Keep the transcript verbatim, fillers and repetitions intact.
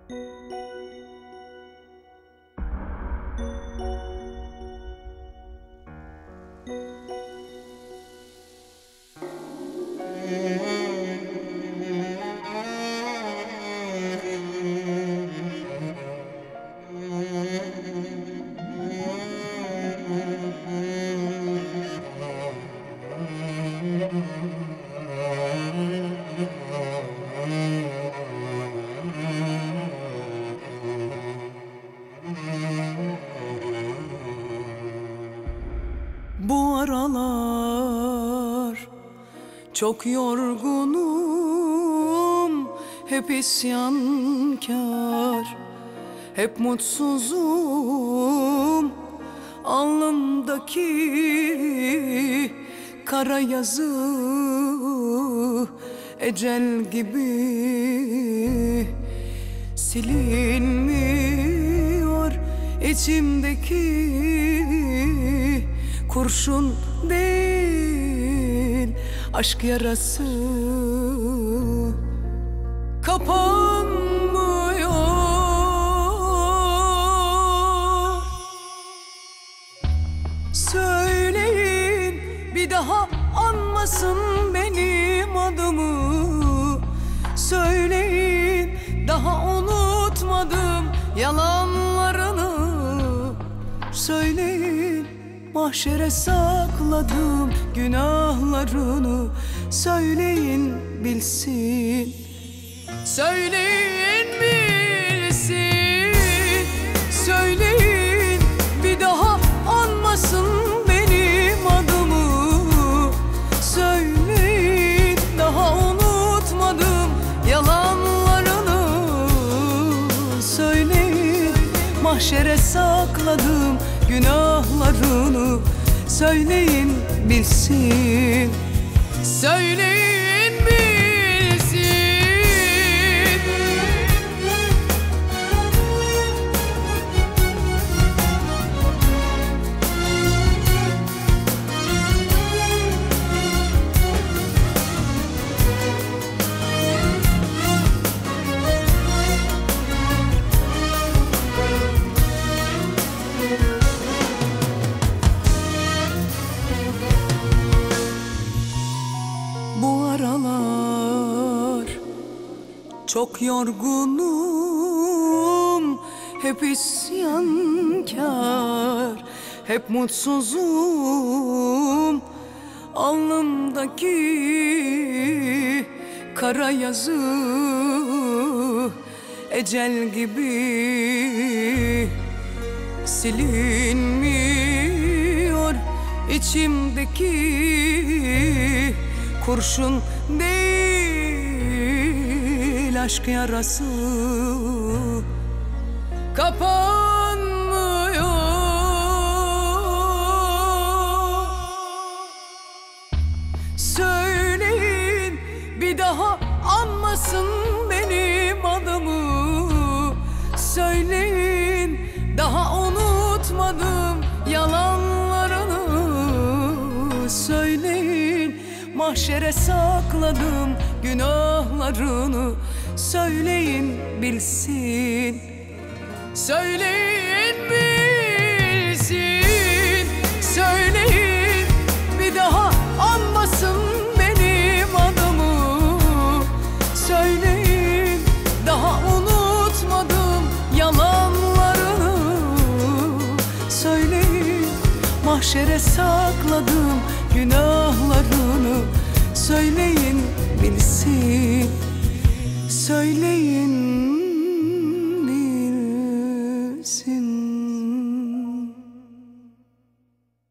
Bu aralar çok yorgunum, hep isyankar, hep mutsuzum. Alnımdaki kara yazı ecel gibi silinmiyor. İçimdeki kurşun değil, aşk yarası kapanmıyor. Söyleyin, bir daha anmasın benim adımı. Söyleyin, daha unutmadım yalanlarını. Söyleyin, mahşere sakladım günahlarını. Söyleyin bilsin, söyleyin bilsin. Söyleyin, bir daha anmasın benim adımı. Söyleyin, daha unutmadım yalanlarını. Söyleyin, mahşere sakladım günahlarını. Söyleyin bilsin, söyleyin bilsin. Bu aralar çok yorgunum, hep isyankar, hep mutsuzum. Alnımdaki kara yazı ecel gibi silinmiyor. İçimdeki kurşun değil, aşk yarası kapanmıyor. Söyleyin, bir daha anmasın benim adımı. Söyleyin, daha unutmadım yalanlarını. Söyleyin, mahşere sakladım günahlarını. Söyleyin bilsin, söyleyin bilsin. Söyleyin, bir daha anmasın benim adımı. Söyleyin, daha unutmadım yalanlarını. Söyleyin, mahşere sakladım günah